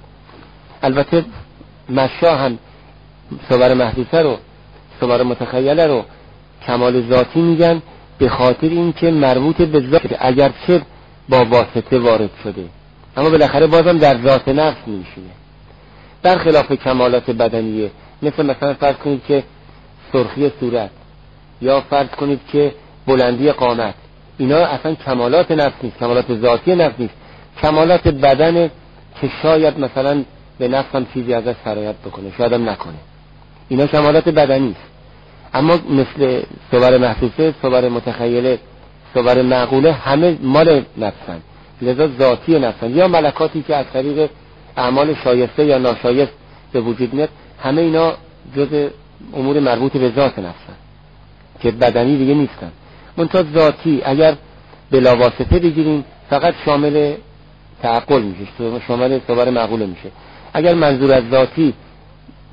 A: البته مشا هم صور محسوسه رو، صور متخیله رو کمال ذاتی میگن به خاطر این که مربوط به ذات، اگرچه با واسطه وارد شده اما بالاخره بازم در ذات نفس میشینه، در خلاف کمالات بدنیه. مثل مثلا فرض کنید که سرخی صورت یا فرض کنید که بلندی قامت، اینا اصلا کمالات نفس نیست، کمالات ذاتی نفس نیست، کمالات بدن که شاید مثلا به نفس هم چیزی ازش سرایت بکنه، شاید هم نکنه، اینا کمالات بدنی است. اما مثل صور محسوسه، صور متخیله، صور معقوله همه مال نفسن، لذا ذاتی نفسن، یا ملکاتی که از طریق اعمال شایسته یا ناشایست به وجود میاد، همه اینا جز امور مربوط به ذات نفسن که بدنی دیگه نیستن. منتها ذاتی اگر بلا واسطه بگیریم فقط شامل تعقل میشه، شامل صور معقوله میشه. اگر منظور از ذاتی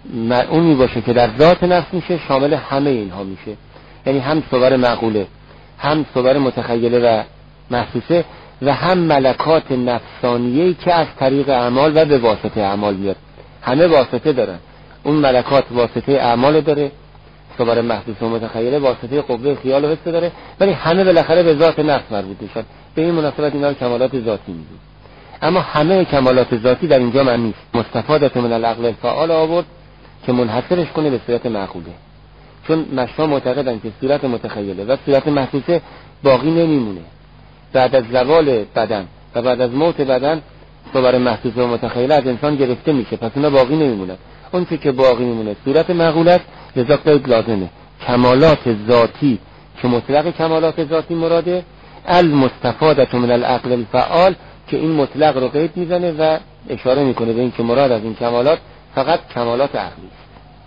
A: اونی باشه که در ذات نفس میشه، شامل همه اینها میشه. یعنی هم صور معقوله، هم صور متخیله و محسوسه، و هم ملکات نفسانیه‌ای که از طریق اعمال و به واسطه اعمال میاد. همه واسطه دارن. اون ملکات واسطه اعمال داره، صور محسوسه و متخیله واسطه قوه خیال و حس داره، ولی همه بالاخره به ذات نفس مربوط میشن. به این مناسبت اینا رو کمالات ذاتی میگیم. اما همه کمالات ذاتی در اینجا معنی نیست. مستفاده من العقل الفعال آورد که منحصرش کنه به صورت معقوله، چون مشا معتقدن که صورت متخیله و صورت محسوسه باقی نمیمونه. بعد از زوال بدن و بعد از موت بدن صور محسوسه و متخیله از انسان گرفته میشه، پس اونا باقی نمیمونه. اون چه که باقی میمونه صورت معقوله است. لذا قید لازمه کمالات ذاتی که مطلق کمالات ذاتی مراده، المستفاده من العقل الفعال که این مطلق رو قید میزنه و اشاره میکنه به این که مراد از این کمالات فقط کمالات عقلی است.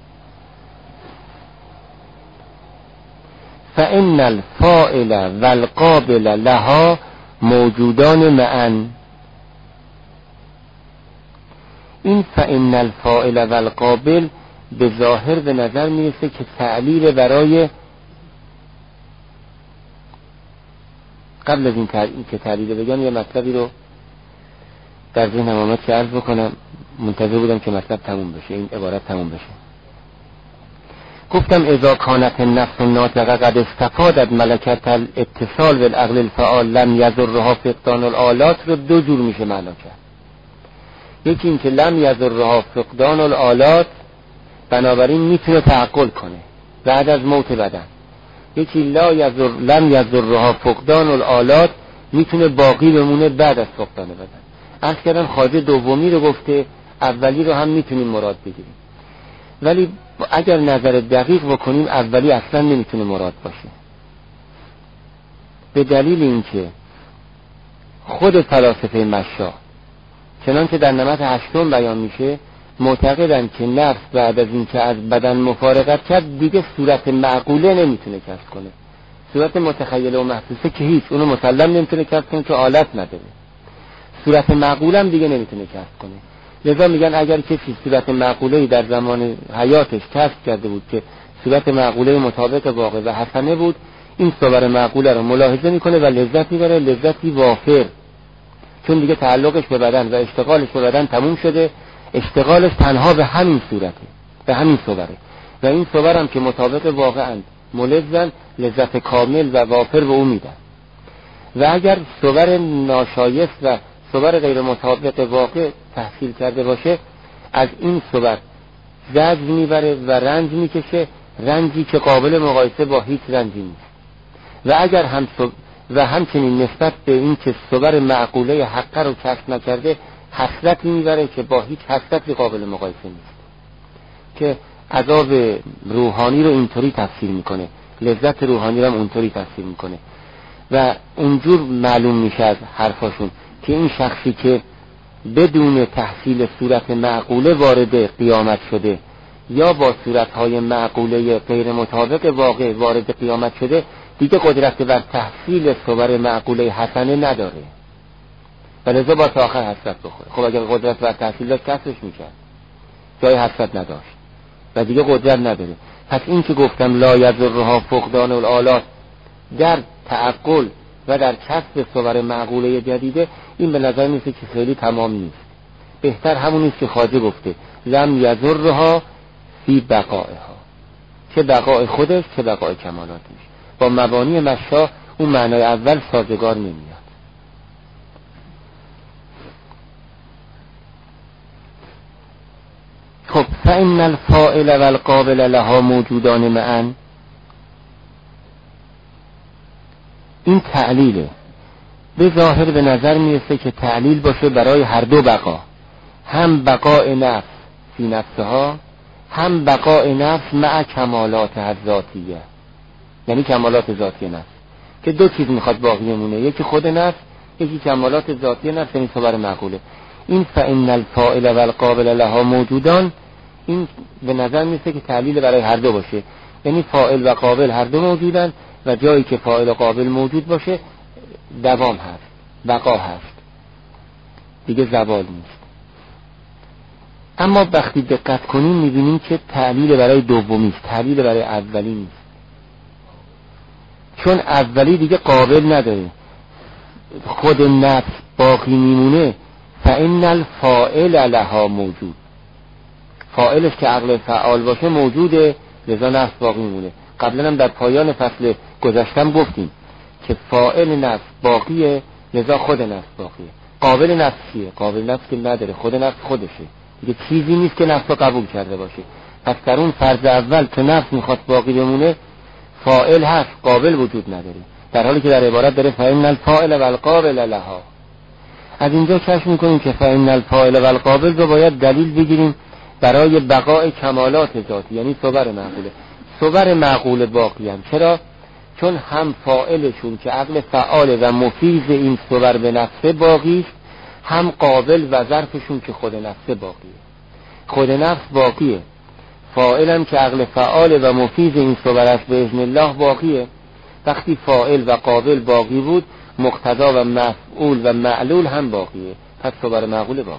A: فإن الفاعل والقابل لها موجودان معا. این فإن الفاعل والقابل به ظاهر به نظر میرسه که تعلیل برای، قبل از این که تعلیل بگم یه مطلبی رو در ذهنم آمد که عرض بکنم. منتظر بودم که مطلب تموم بشه، این عبارت تموم بشه. گفتم اذا کانت النفس الناطقه قد استفادت ملکت الاتصال بالعقل الفعال لم یضرها فقدان الآلات رو دو جور میشه معنا کرد. یکی این که لم یضرها فقدان الآلات، بنابراین میتونه تعقل کنه بعد از موت بدن. یکی لا یضر لم یضرها فقدان الآلات، میتونه باقی بمونه بعد از فقدان بدن. عرض کردم خواجه دومی رو گفته، اولی رو هم میتونیم مراد بگیریم، ولی اگر نظر دقیق بکنیم اولی اصلا نمیتونه مراد باشه، به دلیل اینکه خود فلاسفه مشا چنان که در نمط هشتم بیان میشه معتقدن که نفس بعد از اینکه از بدن مفارقت کرد دیگه صورت معقوله نمیتونه کسب کنه. صورت متخیله و محسوسه که هیچ، اونو مسلم نمیتونه کسب کنه که آلت نداره. صورت معقوله هم دیگه نمیتونه کسب کنه. لذا میگن اگر کسی صورت معقوله‌ای در زمان حیاتش کسب کرده بود که صورت معقوله مطابق واقع و حسنه بود، این صور معقوله رو ملاحظه میکنه و لذت میبره، لذتی وافر، چون دیگه تعلقش به بدن و اشتغالش به بدن تموم شده. اشتغالش تنها به همین صورته، به همین صوره، و این صور هم که مطابق واقعاً ملزن، لذت کامل و وافر به اون میدن. و اگر صور ناشایست و صور غیر مطابق واقع تحصیل کرده باشه، از این صور زجر میبره و رنج میکشه، رنجی که قابل مقایسه با هیچ رنجی نیست. و اگر هم صب... و همچنین نسبت به این که صور معقوله حقه رو کسب نکرده، حسرت میبره که با هیچ حسرتی قابل مقایسه نیست، که عذاب روحانی رو اینطوری تفسیر میکنه، لذت روحانی رو هم اونطوری تفسیر میکنه. و اونجور معلوم میشه از حرفاشون که این شخصی که بدون تحصیل صورت معقوله وارد قیامت شده یا با صورتهای معقوله غیر مطابق واقع وارد قیامت شده، دیگه قدرت بر تحصیل صور معقوله حسنه نداره، ولذا با تا آخر حسرت بخوره. خب اگر قدرت بر تحصیل داشت کسرش میکرد، جای حسرت نداشت و دیگه قدرت نداره. پس این که گفتم لا یضرها فقدان الآلات در تعقل و در کسب صور معقوله جدیده، این به نظر میسه که خیلی تمام نیست. بهتر همون نیست که خواجه گفته لم یضرها فی بقائها، چه بقای خودش چه بقای کمالاتش. با مبانی مشا اون معنای اول سازگار نمیاد. خب فإن الفاعل والقابل لها موجودان معا، این تعلیله. به ظاهر به نظر میرسه که تعلیل باشه برای هر دو بقا، هم بقای نفس فی نفسها، هم بقای نفس مع کمالات ذاتیه، یعنی کمالات ذاتی نفس، که دو چیز میخواد باقی بمونه، یکی خود نفس، یکی کمالات ذاتی نفس، یعنی صور معقوله. این فإن الفاعل والقابل لها موجودان، این به نظر میرسه که تعلیل برای هر دو باشه، یعنی فاعل و قابل هر دو موجودن و جایی که فاعل و قابل موجود باشه دوام هست، بقا هست، دیگه زوال نیست. اما وقتی دقت کنیم میبینیم که تعلیل برای دومی است، تعلیل برای اولی نیست. چون اولی دیگه قابل نداره، خود نفس باقی میمونه. فإن الفاعل لها موجود، فاعلش که عقل فعال باشه موجوده، لذا نفس باقی میمونه. قبلا هم در پایان فصل گذشتم گفتیم که فاعل نفس باقیه، لذا خود نفس باقیه. قابل نفس چیه؟ قابل نفس که نداره، خود نفس خودشه دیگه، چیزی نیست که نفس رو قبول کرده باشه. پس در اون فرض اول که نفس میخواد باقی بمونه، فاعل هست، قابل وجود نداره، در حالی که در عبارت داره فإن الفاعل والقابل لها. از اینجا کشف میکنیم که فإن الفاعل والقابل رو باید دلیل بگیریم برای بقای کمالات ذاتی، یعنی صور معقوله. صور معقوله باقی هم. چرا؟ چون هم فاعلشون که عقل فعال و مفیز این صور به نفسه باقی است، هم قابل و ظرفشون که خود نفسه باقیه. خود نفس باقیه، فاعلم که عقل فعال و مفیز این صور است به اذن الله باقیه. وقتی فاعل و قابل باقی بود، مقتضا و مفعول و معلول هم باقیه، پس صور معقوله باقیه.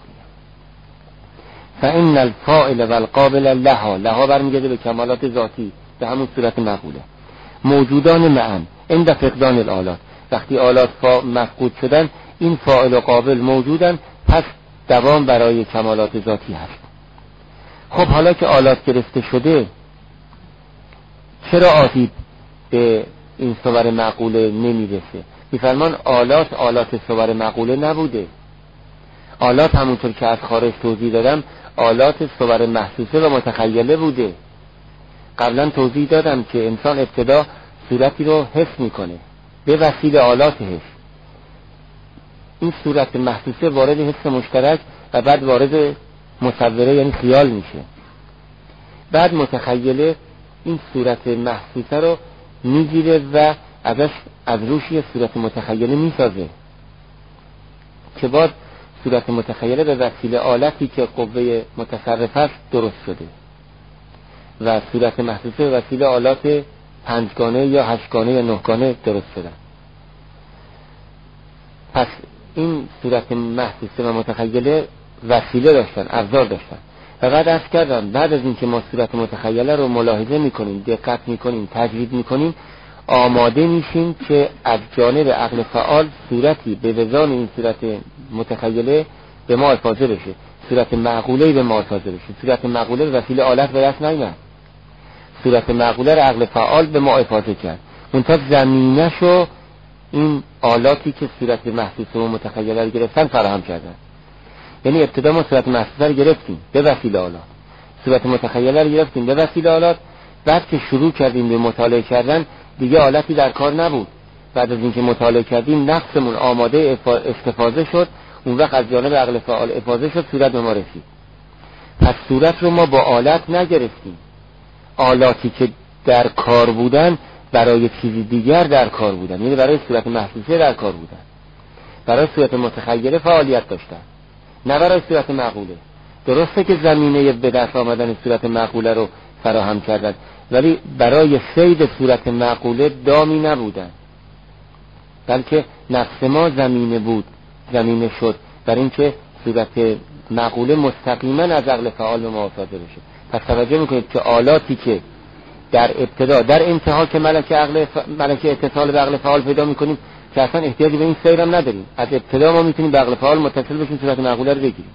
A: فإن الفاعل والقابل لها، لها برمیگرده به کمالات ذاتی، به همون صورت معقوله. موجودان معن عند فقدان الآلات، وقتی آلات مفقود شدن این فاعل و قابل موجودن، پس دوام برای کمالات ذاتی هست. خب حالا که آلات گرفته شده، چرا آسیب به این صور معقوله نمیرسه؟ میفرمان آلات آلات صور معقوله نبوده. آلات همونطور که از خارج توضیح دادم آلات صور محسوسه و متخیله بوده. قبلا توضیح دادم که انسان ابتدا صورتی رو حس میکنه به وسیله آلات حس. این صورت محسوسه وارد حس مشترک و بعد وارد مصوره یعنی خیال میشه. بعد متخیله این صورت محسوسه رو میگیره و ازش از روش یه صورت متخیله میسازه که بعد صورت متخیله به وسیله آلتی که قوه متصرف است درست شده و صورت محسوسه به وسیله آلات پنجگانه یا هشتگانه یا نهگانه درست شده. پس این صورت محسوسه و متخیله وسیله داشتن، ابزار داشتن. و بعد عرض کردم بعد از اینکه ما صورت متخیله رو ملاحظه میکنیم، دقت میکنیم، تجرید میکنیم، آماده میشیم که از جانب عقل فعال صورتی به وزان این صورت متخیله به ما افاضه بشه، صورت معقوله به ما افاضه بشه. صورت معقوله به وسیله آلت به دست نیامد، صورت معقوله رو عقل فعال به ما افاضه کرد. منتها زمینه‌شو این آلاتی که صورت محسوسه و متخیله رو گرفتن فراهم کردن. یعنی ابتدا ما صورت محسوسه رو گرفتیم به وسیله آلات، صورت متخیله رو گرفتیم به وسیله آلات. بعد که شروع کردیم به مطالعه کردن دیگه آلتی در کار نبود. بعد از اینکه مطالعه کردیم نفسمون آماده استفاده شد، اون وقت از جانب عقل فعال افاضه شد، صورت به ما رسید. پس صورت رو ما با آلت نگرفتیم، آلاتی که در کار بودن برای چیزی دیگر در کار بودن، یعنی برای صورت محسوسه در کار بودن، برای صورت متخیله فعالیت داشتن، نه برای صورت معقوله. درسته که زمینه به دست آمدن صورت معقوله رو فراهم کردن، ولی برای صید صورت معقوله دامی نبودن، بلکه نفس ما زمینه بود، زمینه شد برای اینکه صورت معقوله مستقیما از عقل فعال به ما افاضه بشه. پس توجه میکنید که آلاتی که در ابتدا در انتها که ملکه عقل ف... ملکه اتصال به عقل فعال پیدا میکنیم که اصلا احتیاجی به این سیر هم نداریم، از ابتدا ما میتونیم به عقل فعال متصل بشیم، صورت معقوله رو بگیریم.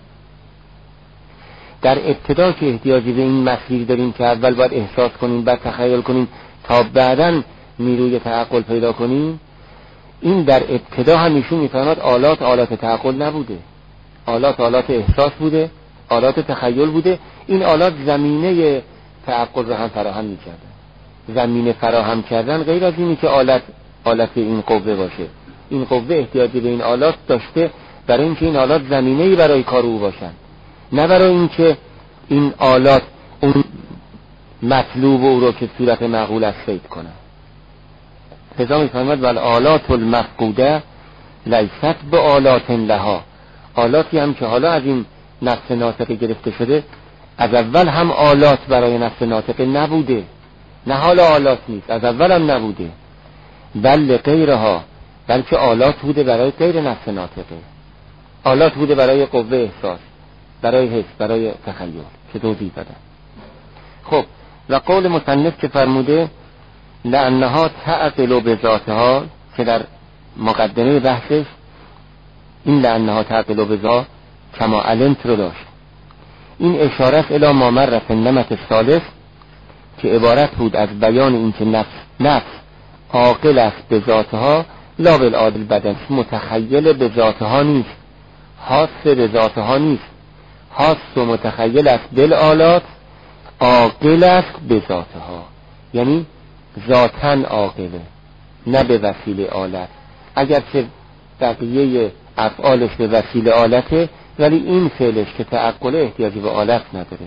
A: در ابتدا که احتیاجی به این مسیر داریم که اول باید احساس کنیم، بعد تخیل کنیم تا بعداً نیروی تعقل پیدا کنیم، این در ابتدا هم ایشون میفرماد آلات آلات تعقل نبوده، آلات آلات احساس بوده، آلات تخیل بوده. این آلات زمینه تعقل رو هم فراهم میکردن. زمینه فراهم کردن غیر از اینی که آلت آلت این قوه باشه، این قوه احتیاجی به این آلات داشته برای اینکه این آلات زمینه‌ای برای کار او باشن، نه برای اینکه این آلات اون مطلوب او رو که صورت معقول است فید کنن. لذا می‌فرماید ول آلات المفقوده لیست به آلات لها، آلاتی هم که حالا از این نفس ناطقه گرفته شده از اول هم آلات برای نفس ناطقه نبوده، نه حالا آلات نیست، از اول هم نبوده، بل غیرها، بلکه آلات بوده برای غیر نفس ناطقه، آلات بوده برای قوه احساس، برای حس، برای تخیل که توضیح دادم. خب و قول مصنف که فرموده لأنها تعقل بذاتها، که در مقدمه بحثش این لأنها تعقل بذات کما علمت رو داشت. این اشاره الی ما مر فی النمط الثالث که عبارت بود از بیان این که نفس نفس عاقل است به ذاتها لا بالعادل بدن، متخیل به ذاتها نیست، حاس به ذاتها نیست، حاس و متخیل است بالآلات، عاقل است به ذاتها، یعنی ذاتن عاقله نه به وسیله آلت، اگرچه بقیه افعالش به وسیله آلته ولی این فعلش که تعقل احتیاجی به آلت نداره.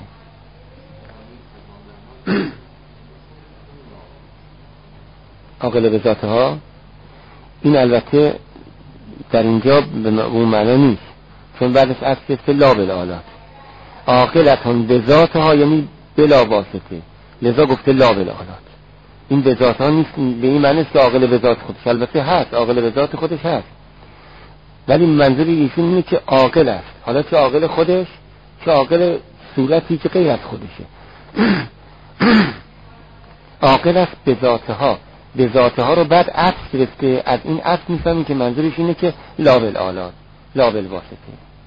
A: عاقل به ذاتها این البته در اینجا به اون معنی نیست، چون بعدش اصل است لا بالآلات، عاقلتون به ذاتها یعنی بلا واسطه، لذا گفته لا بالآلات. این به ذاتها نیست به این معنی است که عاقل به ذات خودش، البته هست عاقل به ذات خودش هست، ولی منظور ایشون اینه که عاقل است، حالا چه عاقل خودش چه عاقل صورتی که غیر از خودشه. عاقل است به ذاتها، به ذاتها رو بعد عطف گرفته، از این عطف میفهمیم که منظورش اینه که لا بالآلات، لا بالواسطه،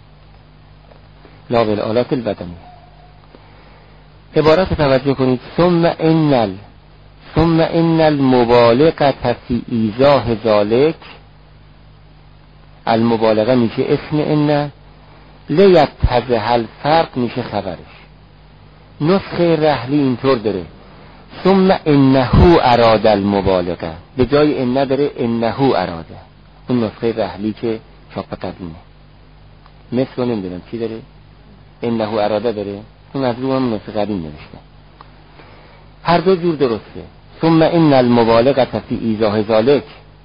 A: لا بالآلات البدنی. عبارت توجه کنید ثم انل ثم ان المبالغه فی ایضاح ذلک، المبالغه میشه اسم ان، لیتضح الفرق میشه خبرش. نسخه رحلی اینطور داره ثم انه اراد المبالغه، به جای ان داره انه اراده. اون نسخه رحلی که چاپ قدیمه، مثل رو نمیدونم چی داره، انه اراده داره، اون از رو هم نسخه قدیم نوشته. هر دو جور درسته. ثم ان المبالغه فی ایضاح ذلک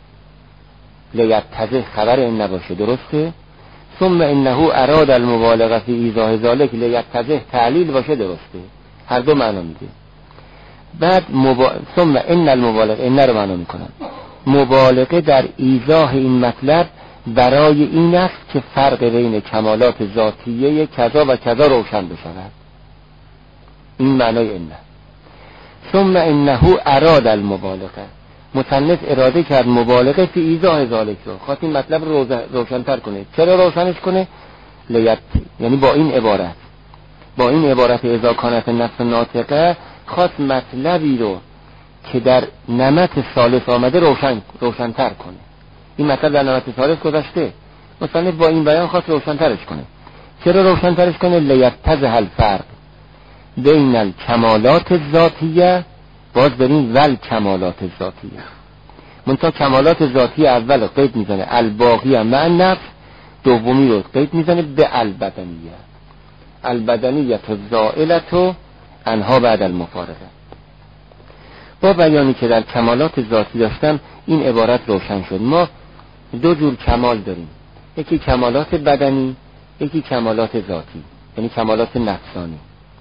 A: لیتضح خبر ان نباشه درسته، ثم انه اراد المبالغه فی ایضاح ذلک لیتضح تعلیل باشه درسته، هر دو معنا میده. بعد مبا... ثم ان المبالغه ان رو معنا میکنن مبالغه در ایضاح این مطلب برای این است که فرق بین کمالات ذاتیه کذا و کذا روشن بشود. این معنای ان. ثم انه اراد المبالغه، مصنف اراده کرد مبالغه فی ایضاح ذالک رو، خواست این مطلب رو روشن‌تر کنه. چرا روشنش کنه؟ لیت، یعنی با این عبارت با این عبارت اذا کانت نفس ناطقه خواست مطلبی رو که در نمط ثالث آمده روشن روشن‌تر کنه. این مطلب در نمط ثالث گذشته، مصنف با این بیان خواست روشن‌ترش کنه. چرا روشن‌ترش کنه؟ لیتضح الفرق بین الکمالات الذاتیه، باز بریم ول کمالات ذاتیه، منتها کمالات ذاتی اول رو قید میزنه الباقیه مع النفس، دومی رو قید میزنه به البدنیه، البدنیه الزائله انها بعد المفارقه. با بیانی که در کمالات ذاتی داشتم این عبارت روشن شد. ما دو جور کمال داریم، یکی کمالات بدنی، یکی کمالات ذاتی، یعنی کمالات نفسانی.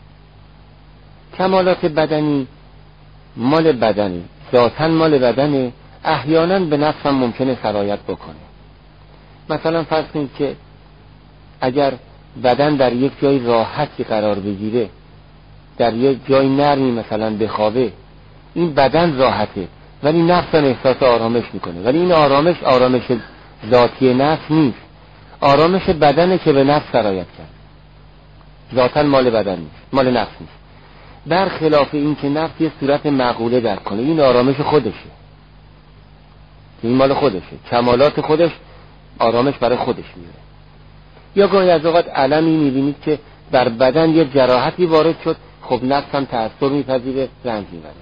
A: کمالات بدنی مال بدنه، ذاتاً مال بدنه، احیانا به نفس هم ممکنه سرایت بکنه. مثلا فرض کنید که اگر بدن در یک جای راحتی قرار بگیره، در یک جای نرمی مثلا بخوابه، این بدن راحته ولی نفس هم احساس آرامش میکنه، ولی این آرامش آرامش ذاتی نفس نیست، آرامش بدنه که به نفس سرایت کرد، ذاتاً مال بدن نیست، مال نفس نیست. برخلاف این که نفس یه صورت معقوله درک کنه، این آرامش خودشه، این مال خودشه، کمالات خودش آرامش برای خودش میاره. یا گاهی از اوقات علمی میبینید که در بدن یه جراحتی وارد شد، خب نفس هم تأثیر میپذیره، رنج میبره.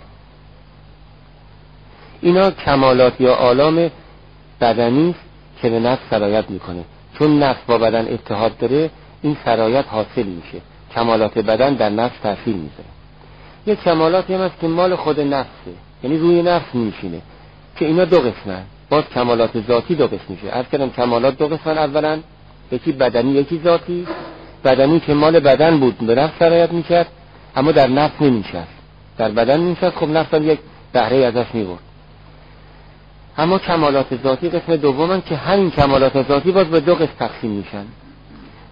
A: اینا کمالات یا آلام بدنی که به نفس سرایت میکنه، چون نفس با بدن اتحاد داره این سرایت حاصل میشه، کمالات بدن در نفس تأثیر میذاره. یه کمالاتی هم هست که مال خود نفسه، یعنی روی نفس میشینه، که اینا دو قسمن. باز کمالات ذاتی دو قسم میشه. عرض کردم کمالات دو قسمن، اولا یکی بدنی یکی ذاتی. بدنی که مال بدن بود به نفس سرایت میکرد اما در نفس نمیشد، در بدن میشد، خب نفس هم یک بهره ازش میبرد. اما کمالات ذاتی قسم دومن که همین کمالات ذاتی باز به دو قسم تقسیم میشن.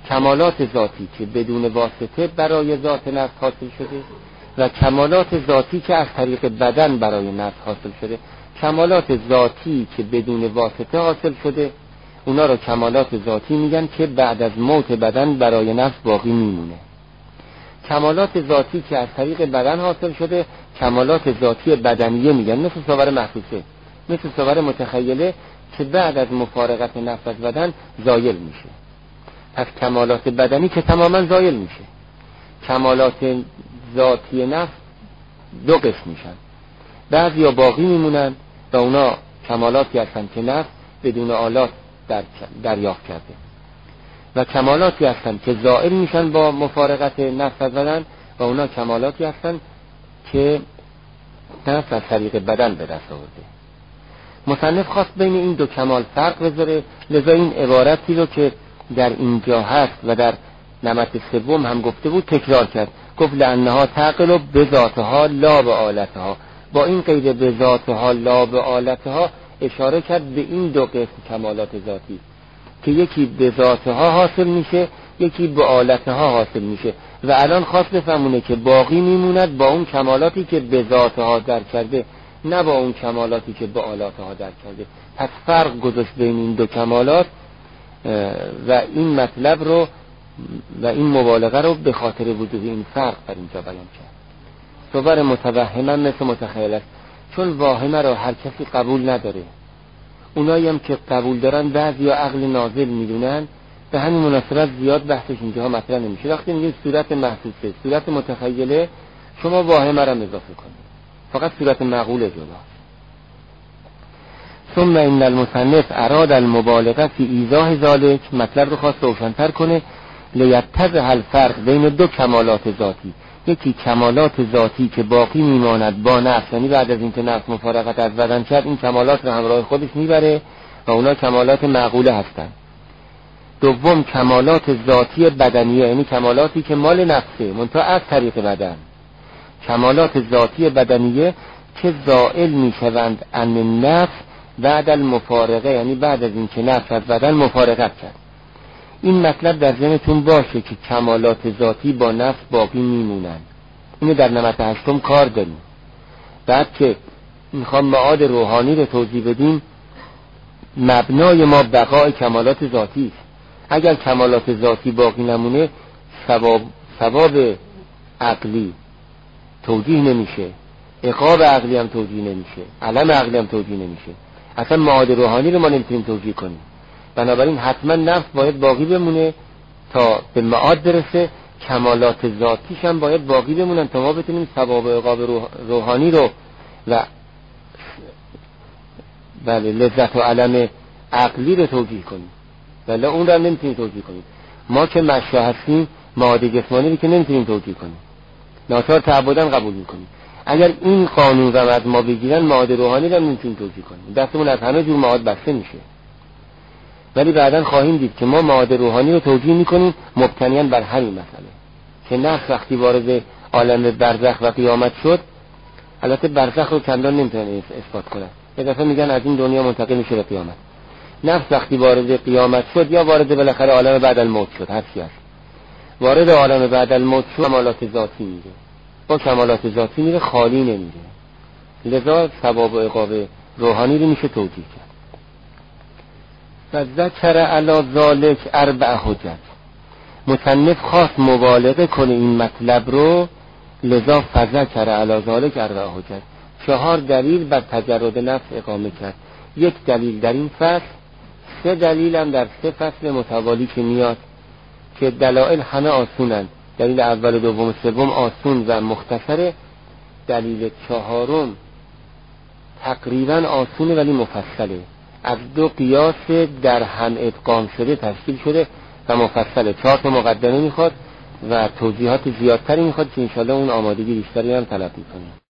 A: کمالات ذاتی که بدون واسطه برای ذات نفس حاصل شده و کمالات ذاتی که از طریق بدن برای نفس حاصل شده. کمالات ذاتی که بدون واسطه حاصل شده اونا رو کمالات ذاتی میگن که بعد از موت بدن برای نفس باقی میمونه. کمالات ذاتی که از طریق بدن حاصل شده کمالات ذاتی بدنیه میگن، مثل صور محسوسه، مثل صور متخیله که بعد از مفارقت نفس از بدن زایل میشه. پس کمالات بدنی که تماما زایل میشه. کمالات ذاتی نفس دو قسم میشن، بعضیا باقی میمونن و اونا کمالاتی هستن که نفس بدون آلات در دریافت کرده و کمالاتی هستن که زائل میشن با مفارقت نفس از بدن و اونا کمالاتی هستن که نفس از طریق بدن به دست آورده. مصنف خواست بین این دو کمال فرق بذاره، لذا این عبارتی رو که در اینجا هست و در نمط سوم هم گفته بود تکرار کرد. گفت لانها تعقل بذاتها لا به آلتها. با این قید بذاتها لا به آلتها اشاره کرد به این دو قسم کمالات ذاتی که یکی به ذاتها حاصل میشه، یکی به آلتها حاصل میشه و الان خواست بفهمونه که باقی میموند با اون کمالاتی که به ذاتها در کرده، نه با اون کمالاتی که به آلاتها در کرده. پس فرق گذاشت بین این دو کمالات و این مطلب رو و این مبالغه رو به خاطر وجود این فرق در اینجا بیان کرد. صور متوهمه مثل متخیل است، چون واهمه رو هر کسی قبول نداره. اونایی هم که قبول دارن بعضی یا عقل نازل میدونن، به همین مناسبت زیاد بحثش اینجاها مطرح نمیشه. وقتی میگیم صورت محسوسه، صورت متخیله، شما واهمه رو اضافه کنید، فقط صورت معقوله جدا. ثم ان المصنف اراد المبالغه فی ایضاح ذلک، مطلب رو خواست روشن‌تر کنه. لیتضح الفرق بین دو کمالات ذاتی، یکی کمالات ذاتی که باقی میماند با نفس، یعنی بعد از اینکه نفس مفارقت از بدن کرد این کمالات رو همراه خودش میبره و اونا کمالات معقوله هستن. دوم کمالات ذاتی بدنیه، یعنی کمالاتی که مال نفسه منتها از طریق بدن. کمالات ذاتی بدنیه که زائل میشوند عن نفس بعد المفارقه، یعنی بعد از اینکه نفس از بدن مفارقت کرد. این مطلب در ذهنتون باشه که کمالات ذاتی با نفس باقی میمونن. اینو در نمط هشتم کار داریم. بعد که میخوام معاد روحانی رو توضیح بدیم، مبنای ما بقای کمالات ذاتی است. اگر کمالات ذاتی باقی نمونه ثواب ثواب عقلی توجیه نمیشه، عقاب عقلی هم توجیه نمیشه، علم عقلی هم توجیه نمیشه، اصلا معاد روحانی رو ما نمیتونیم توجیه کنیم. بنابراین حتما نفس باید باقی بمونه تا به معاد برسه، کمالات ذاتیش هم باید باقی بمونن تا ما بتونیم ثواب و عقاب روحانی رو و بله لذت و علم عقلی رو توجیه کنیم، ولی اون رو نمیتونیم توجیه کنیم. ما که مشروع هستیم معاد جسمانی رو که نمیتونیم توجیه کنیم، ناچار تعبداً قبول میکنیم. اگر این قانون رو از ما بگیرن معاد روحانی رو نمیتونیم توجیه کنیم، دستمون از همه جور معاد بسته میشه. ولی بعداً خواهیم دید که ما معاد روحانی رو توجیه میکنیم مبتنیاً بر همین مسئله که نفس وقتی وارد عالم برزخ و قیامت شد، البته برزخ رو چندان نمیتونن اثبات کنن، یه دفعه میگن از این دنیا منتقل میشه به قیامت. نفس وقتی وارد قیامت شد یا وارد بالاخره عالم بعد الموت شد، هر چی هست، وارد عالم بعد الموت شد، کمالات ذاتی میره، با کمالات ذاتی میره، خالی نمیره. لذا ثواب و عقاب روحانی رو میشه توجیه کرد. و ذکر علی ذالک اربع حجت. مصنف خواست مبالغه کنه این مطلب رو، لذا فذکر علی ذالک اربع حجت، چهار دلیل بر تجرد نفس اقامه کرد. یک دلیل در این فصل، سه دلیل هم در سه فصل متوالی که میاد که دلائل همه آسونن. دلیل اول و دوم و سوم آسون و مختصره، دلیل چهارم تقریبا آسونه ولی مفصله، از دو قیاس در هم ادغام شده تشکیل شده و مفصله. چهار تا مقدمه میخواد و توضیحات زیادتری میخواد که انشاءالله اون آمادگی بیشتری هم طلب میکنه.